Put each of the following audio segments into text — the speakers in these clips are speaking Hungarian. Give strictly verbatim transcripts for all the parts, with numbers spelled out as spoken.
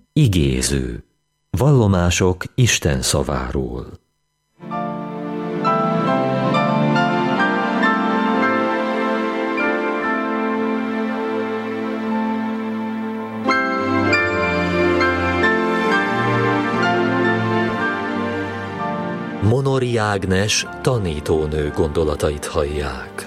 Igéző. Vallomások Isten szaváról. Monori Ágnes tanítónő gondolatait hallják.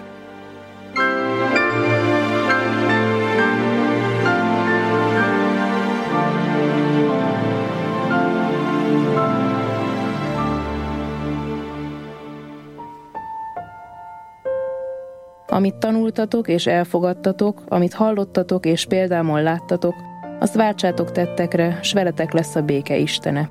Amit tanultatok és elfogadtatok, amit hallottatok és példámon láttatok, azt váltsátok tettekre, s veletek lesz a béke Istene.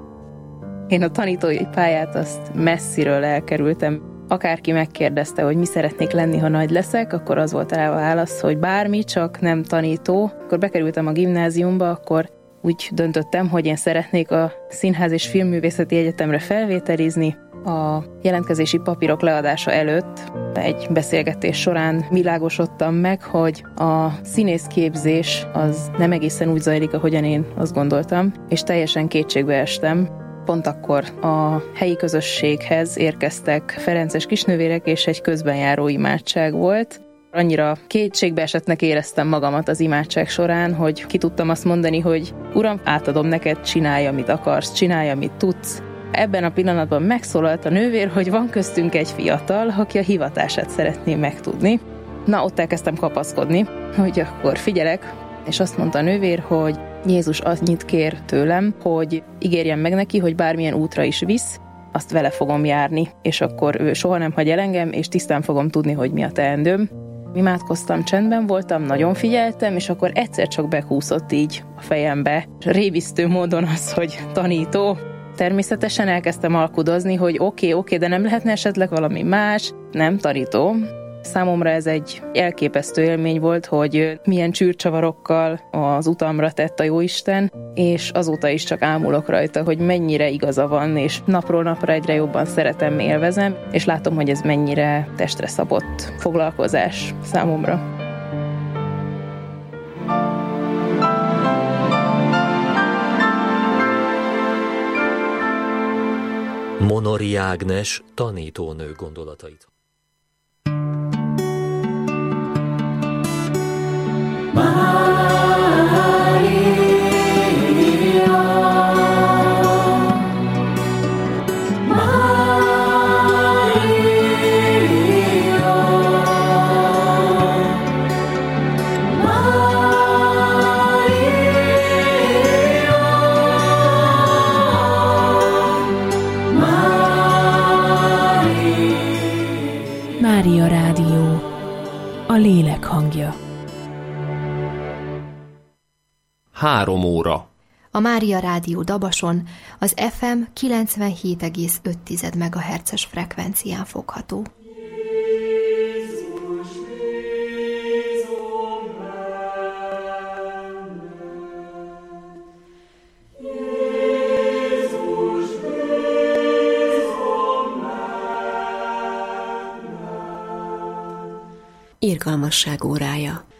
Én a tanítói pályát azt messziről elkerültem. Akárki megkérdezte, hogy mi szeretnék lenni, ha nagy leszek, akkor az volt rá a válasz, hogy bármi, csak nem tanító. Akkor bekerültem a gimnáziumba, akkor úgy döntöttem, hogy én szeretnék a Színház és Filmművészeti Egyetemre felvételizni. A jelentkezési papírok leadása előtt egy beszélgetés során világosodtam meg, hogy a színészképzés az nem egészen úgy zajlik, ahogyan én azt gondoltam, és teljesen kétségbe estem. Pont akkor a helyi közösséghez érkeztek ferences kisnővérek, és egy közbenjáró imádság volt. Annyira kétségbeesettnek éreztem magamat az imádság során, hogy ki tudtam azt mondani, hogy Uram, átadom neked, csinálj, amit akarsz, csinálj, amit tudsz. Ebben a pillanatban megszólalt a nővér, hogy van köztünk egy fiatal, aki a hivatását szeretné megtudni. Na, ott elkezdtem kapaszkodni, hogy akkor figyelek, és azt mondta a nővér, hogy Jézus annyit kér tőlem, hogy ígérjem meg neki, hogy bármilyen útra is visz, azt vele fogom járni, és akkor ő soha nem hagy el engem, és tisztán fogom tudni, hogy mi a teendőm. Imádkoztam, csendben voltam, nagyon figyeltem, és akkor egyszer csak bekúszott így a fejembe, révisztő módon az, hogy tanító. Természetesen elkezdtem alkudozni, hogy oké, okay, oké, okay, de nem lehetne esetleg valami más, nem tanító. Számomra ez egy elképesztő élmény volt, hogy milyen csűrcsavarokkal az utamra tett a Jóisten, és azóta is csak ámulok rajta, hogy mennyire igaza van, és napról napra egyre jobban szeretem, élvezem, és látom, hogy ez mennyire testre szabott foglalkozás számomra. Monori Ágnes tanítónő gondolatait. Mária Rádió, a lélek hangja. Három óra. A Mária Rádió Dabason az ef em kilencvenhét egész öt megahertzes frekvencián fogható. Irgalmasság órája.